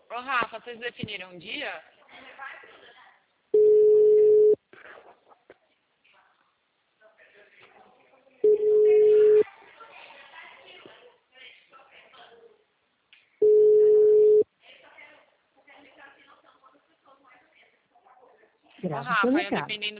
Ô, Rafa, vocês definiram um dia? Ô, Rafa, eu dependendo